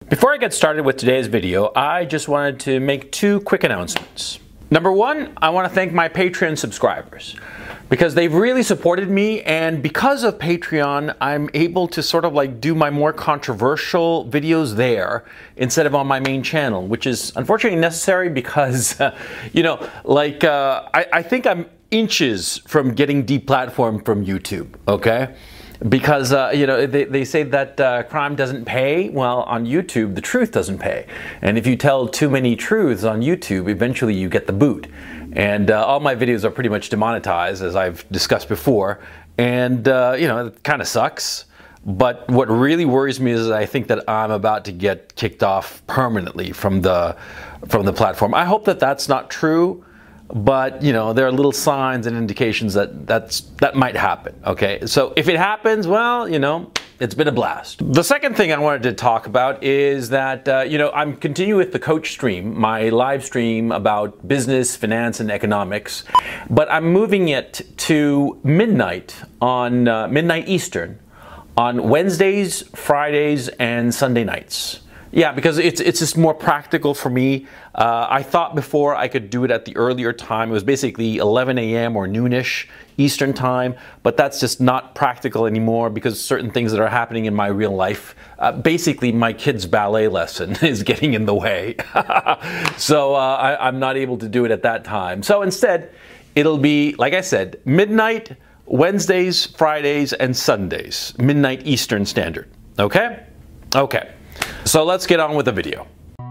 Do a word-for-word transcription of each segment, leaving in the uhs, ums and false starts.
Before I get started with today's video, I just wanted to make two quick announcements. Number one, I want to thank my Patreon subscribers because they've really supported me, and because of Patreon, I'm able to sort of like do my more controversial videos there instead of on my main channel, which is unfortunately necessary because, uh, you know, like uh, I, I think I'm inches from getting deplatformed from YouTube, okay? Because, uh, you know, they, they say that uh, crime doesn't pay. Well, on YouTube, the truth doesn't pay. And if you tell too many truths on YouTube, eventually you get the boot. And uh, all my videos are pretty much demonetized, as I've discussed before. And, uh, you know, it kind of sucks. But what really worries me is I think that I'm about to get kicked off permanently from the, from the platform. I hope that that's not true. But, you know, there are little signs and indications that that's, that might happen, okay? So if it happens, well, you know, it's been a blast. The second thing I wanted to talk about is that, uh, you know, I'm continuing with the Coach Stream, my live stream about business, finance, and economics, but I'm moving it to midnight on uh, midnight Eastern on Wednesdays, Fridays, and Sunday nights. Yeah, because it's it's just more practical for me. Uh, I thought before I could do it at the earlier time. It was basically eleven a m or noonish Eastern time, but that's just not practical anymore because certain things that are happening in my real life. Uh, basically, my kid's ballet lesson is getting in the way. so uh, I, I'm not able to do it at that time. So instead, it'll be, like I said, midnight, Wednesdays, Fridays, and Sundays, midnight Eastern Standard. Okay? Okay. So let's get on with the video.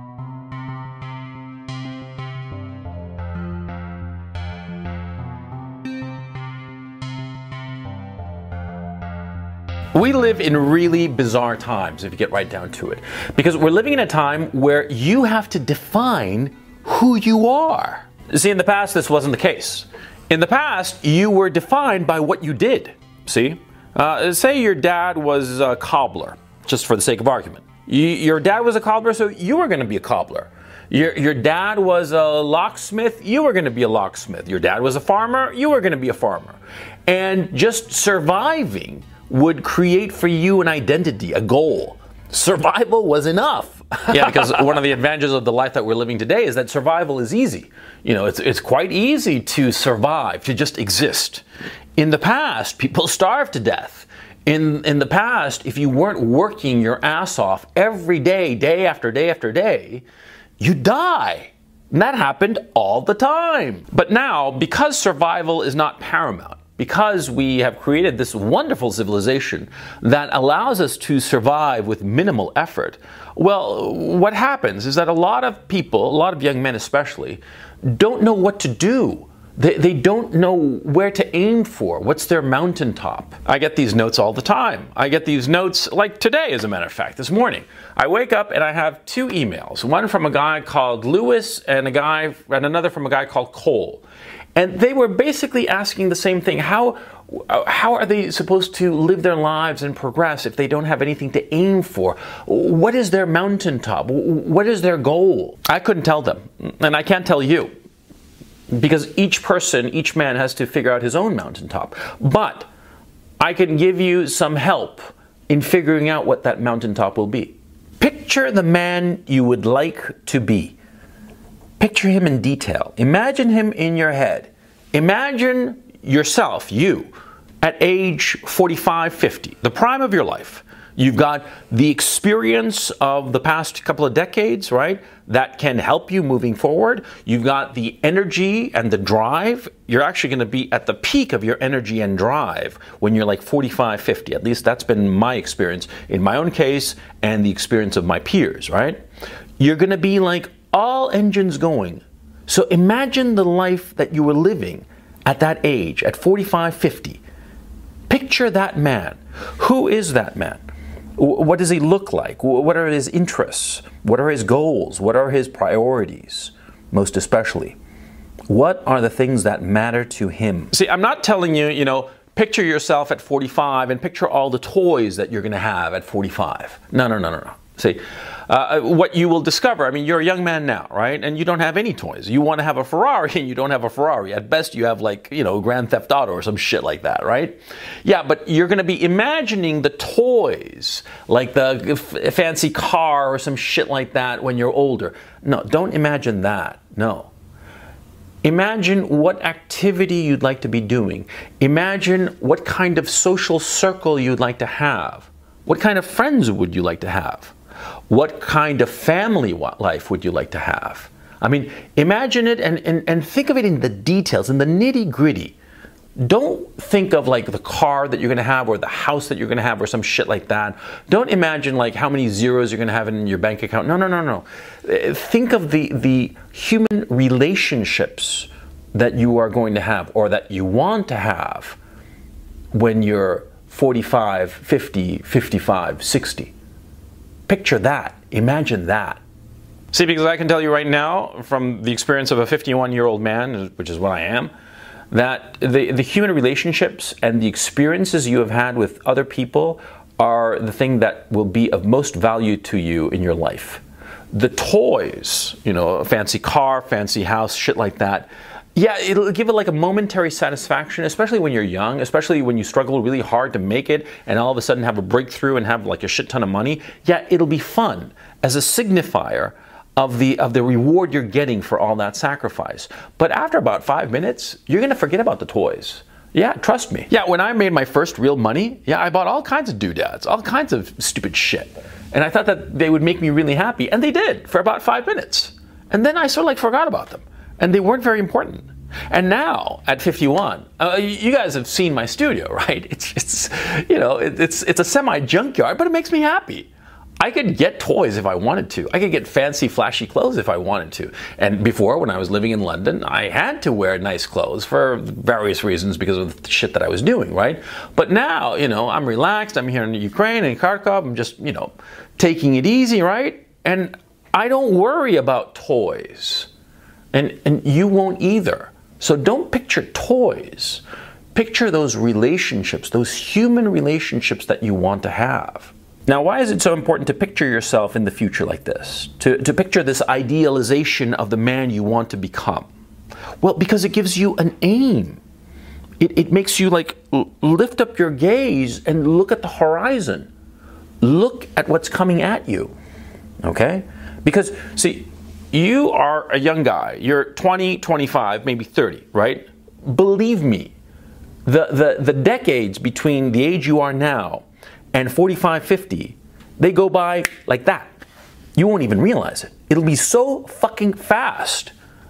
We live in really bizarre times, if you get right down to it, because we're living in a time where you have to define who you are. See, in the past, this wasn't the case. In the past, you were defined by what you did. See? Uh, say your dad was a cobbler, just for the sake of argument. You, your dad was a cobbler, so you were going to be a cobbler. Your, your dad was a locksmith, you were going to be a locksmith. Your dad was a farmer, you were going to be a farmer. And just surviving would create for you an identity, a goal. Survival was enough. Yeah, because one of the advantages of the life that we're living today is that survival is easy. You know, it's, it's quite easy to survive, to just exist. In the past, people starved to death. In, in the past, if you weren't working your ass off every day, day after day after day, you'd die. And that happened all the time. But now, because survival is not paramount, because we have created this wonderful civilization that allows us to survive with minimal effort, well, what happens is that a lot of people, a lot of young men especially, don't know what to do. They, they don't know where to aim for. What's their mountaintop? I get these notes all the time. I get these notes like today, as a matter of fact, this morning. I wake up and I have two emails. One from a guy called Lewis and a guy and another from a guy called Cole. And they were basically asking the same thing. How, how are they supposed to live their lives and progress if they don't have anything to aim for? What is their mountaintop? What is their goal? I couldn't tell them, and I can't tell you. Because each person, each man has to figure out his own mountaintop. But I can give you some help in figuring out what that mountaintop will be. Picture the man you would like to be. Picture him in detail. Imagine him in your head. Imagine yourself, you, at age forty-five, fifty, the prime of your life. You've got the experience of the past couple of decades, right? That can help you moving forward. You've got the energy and the drive. You're actually going to be at the peak of your energy and drive when you're like forty-five, fifty. At least that's been my experience in my own case and the experience of my peers, right? You're going to be like all engines going. So imagine the life that you were living at that age, at forty-five, fifty. Picture that man. Who is that man? What does he look like? What are his interests? What are his goals? What are his priorities, most especially? What are the things that matter to him? See, I'm not telling you, you know, picture yourself at forty-five and picture all the toys that you're going to have at forty-five. No, no, no, no, no. See, uh, what you will discover, I mean, you're a young man now, right? And you don't have any toys. You want to have a Ferrari and you don't have a Ferrari. At best, you have like, you know, Grand Theft Auto or some shit like that, right? Yeah, but you're going to be imagining the toys, like the f- fancy car or some shit like that when you're older. No, don't imagine that. No. Imagine what activity you'd like to be doing. Imagine what kind of social circle you'd like to have. What kind of friends would you like to have? What kind of family life would you like to have? I mean, imagine it and, and, and think of it in the details, in the nitty gritty. Don't think of like the car that you're going to have or the house that you're going to have or some shit like that. Don't imagine like how many zeros you're going to have in your bank account. No, no, no, no. Think of the, the human relationships that you are going to have or that you want to have when you're forty-five, fifty, fifty-five, sixty. Picture that. Imagine that. See, because I can tell you right now, from the experience of a fifty-one-year-old man, which is what I am, that the, the human relationships and the experiences you have had with other people are the thing that will be of most value to you in your life. The toys, you know, a fancy car, fancy house, shit like that, yeah, it'll give it like a momentary satisfaction, especially when you're young, especially when you struggle really hard to make it and all of a sudden have a breakthrough and have like a shit ton of money. Yeah, it'll be fun as a signifier of the of the reward you're getting for all that sacrifice. But after about five minutes, you're going to forget about the toys. Yeah, trust me. Yeah, when I made my first real money, yeah, I bought all kinds of doodads, all kinds of stupid shit. And I thought that they would make me really happy. And they did for about five minutes. And then I sort of like forgot about them. And they weren't very important. And now, at fifty-one, uh, you guys have seen my studio, right? It's, it's you know, it, it's it's a semi-junkyard, but it makes me happy. I could get toys if I wanted to. I could get fancy, flashy clothes if I wanted to. And before, when I was living in London, I had to wear nice clothes for various reasons because of the shit that I was doing, right? But now, you know, I'm relaxed. I'm here in Ukraine, in Kharkov. I'm just, you know, taking it easy, right? And I don't worry about toys. And, and you won't either. So don't picture toys. Picture those relationships, those human relationships that you want to have. Now, why is it so important to picture yourself in the future like this? To, to picture this idealization of the man you want to become? Well, because it gives you an aim. It, it makes you like lift up your gaze and look at the horizon. Look at what's coming at you. Okay? Because, see, you are a young guy. You're twenty, twenty-five, maybe thirty, right? Believe me, the, the, the decades between the age you are now and forty-five, fifty, they go by like that. You won't even realize it. It'll be so fucking fast.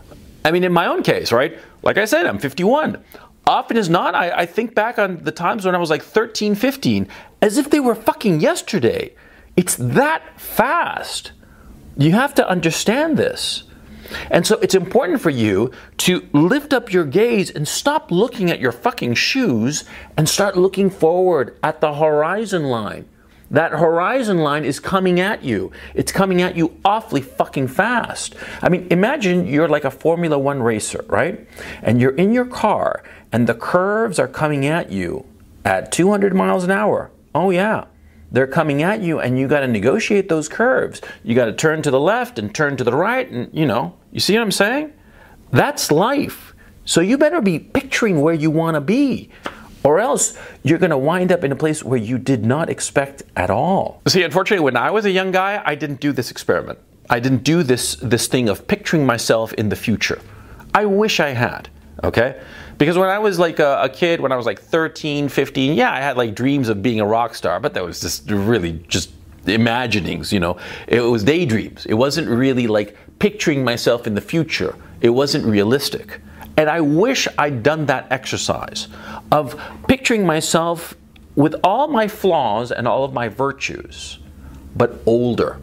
I mean, in my own case, right? Like I said, I'm fifty-one. Often as not, I, I think back on the times when I was like thirteen, fifteen, as if they were fucking yesterday. It's that fast. You have to understand this. And so it's important for you to lift up your gaze and stop looking at your fucking shoes and start looking forward at the horizon line. That horizon line is coming at you. It's coming at you awfully fucking fast. I mean, imagine you're like a Formula One racer, right? And you're in your car and the curves are coming at you at two hundred miles an hour. Oh yeah. They're coming at you and you got to negotiate those curves. You got to turn to the left and turn to the right and, you know, you see what I'm saying? That's life. So you better be picturing where you want to be, or else you're going to wind up in a place where you did not expect at all. See, unfortunately, when I was a young guy, I didn't do this experiment. I didn't do this, this thing of picturing myself in the future. I wish I had, okay? Because when I was like a, a kid, when I was like thirteen, fifteen, yeah, I had like dreams of being a rock star, but that was just really just imaginings, you know. It was daydreams. It wasn't really like picturing myself in the future. It wasn't realistic. And I wish I'd done that exercise of picturing myself with all my flaws and all of my virtues, but older.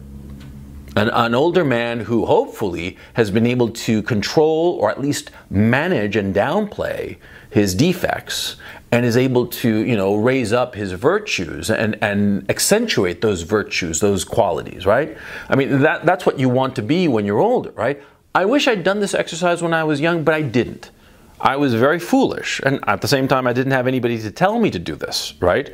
An, an older man who hopefully has been able to control or at least manage and downplay his defects and is able to, you know, raise up his virtues and, and accentuate those virtues, those qualities, right? I mean, that, that's what you want to be when you're older, right? I wish I'd done this exercise when I was young, but I didn't. I was very foolish. And at the same time, I didn't have anybody to tell me to do this, right?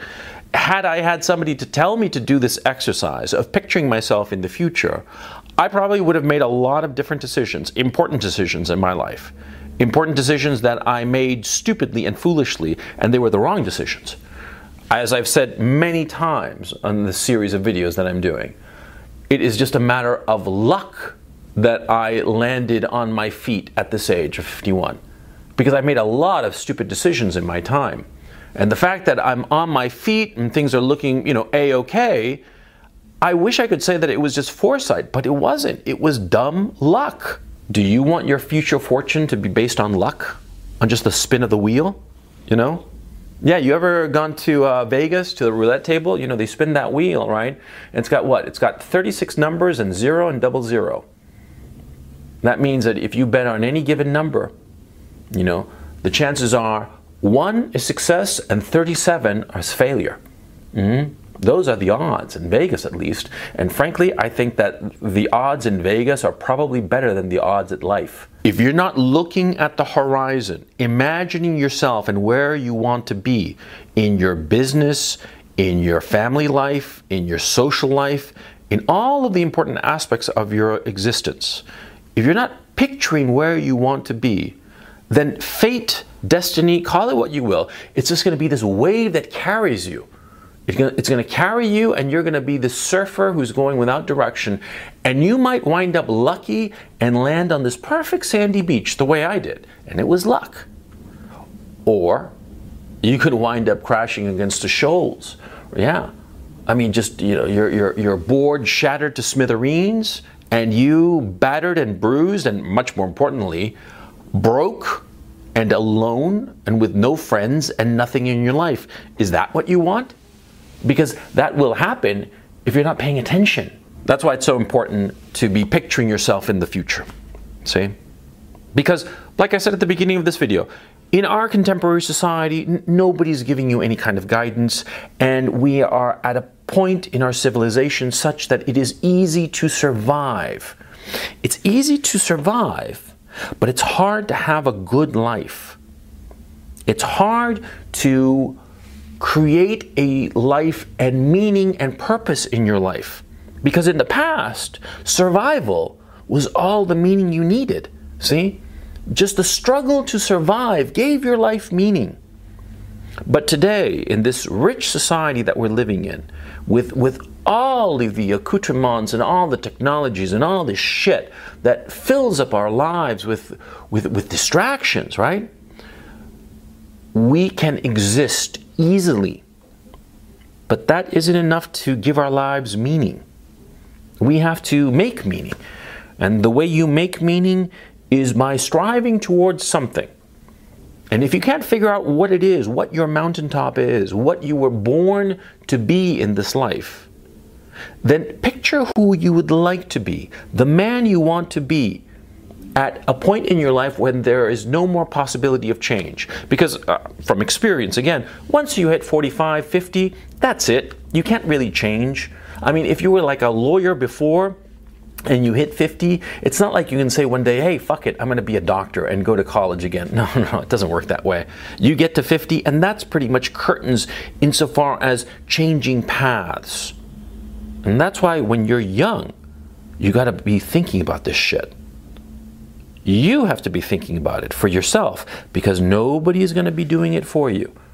Had I had somebody to tell me to do this exercise of picturing myself in the future, I probably would have made a lot of different decisions, important decisions in my life. Important decisions that I made stupidly and foolishly, and they were the wrong decisions. As I've said many times on the series of videos that I'm doing, it is just a matter of luck that I landed on my feet at this age of fifty-one. Because I made a lot of stupid decisions in my time. And the fact that I'm on my feet and things are looking, you know, A-okay, I wish I could say that it was just foresight, but it wasn't. It was dumb luck. Do you want your future fortune to be based on luck? On just the spin of the wheel? You know? Yeah, you ever gone to uh, Vegas, to the roulette table? You know, they spin that wheel, right? And it's got what? It's got thirty-six numbers and zero and double zero. That means that if you bet on any given number, you know, the chances are one is success and thirty-seven is failure. Mm-hmm. Those are the odds, in Vegas at least. And frankly, I think that the odds in Vegas are probably better than the odds at life. If you're not looking at the horizon, imagining yourself and where you want to be in your business, in your family life, in your social life, in all of the important aspects of your existence, if you're not picturing where you want to be, then fate, destiny, call it what you will, it's just going to be this wave that carries you. It's going to carry you, and you're going to be the surfer who's going without direction, and you might wind up lucky and land on this perfect sandy beach the way I did, and it was luck. Or you could wind up crashing against the shoals. Yeah, I mean, just, you know, your your your board shattered to smithereens, and you battered and bruised, and much more importantly, broke and alone and with no friends and nothing in your life. Is that what you want? Because that will happen if you're not paying attention. That's why it's so important to be picturing yourself in the future. See? Because, like I said at the beginning of this video, in our contemporary society, n- nobody's giving you any kind of guidance, and we are at a point in our civilization such that it is easy to survive. It's easy to survive, but it's hard to have a good life. It's hard to create a life and meaning and purpose in your life. Because in the past, survival was all the meaning you needed. See? Just the struggle to survive gave your life meaning. But today, in this rich society that we're living in, with, with all of the accoutrements and all the technologies and all this shit that fills up our lives with, with, with distractions, right? We can exist easily, but that isn't enough to give our lives meaning. We have to make meaning, and the way you make meaning is by striving towards something. And if you can't figure out what it is, what your mountaintop is, what you were born to be in this life, then picture who you would like to be, the man you want to be, at a point in your life when there is no more possibility of change. Because uh, from experience, again, once you hit forty-five, fifty, that's it. You can't really change. I mean, if you were like a lawyer before and you hit fifty, it's not like you can say one day, hey, fuck it, I'm going to be a doctor and go to college again. No, no, it doesn't work that way. You get to fifty, and that's pretty much curtains insofar as changing paths. And that's why when you're young, you got to be thinking about this shit. You have to be thinking about it for yourself, because nobody is going to be doing it for you.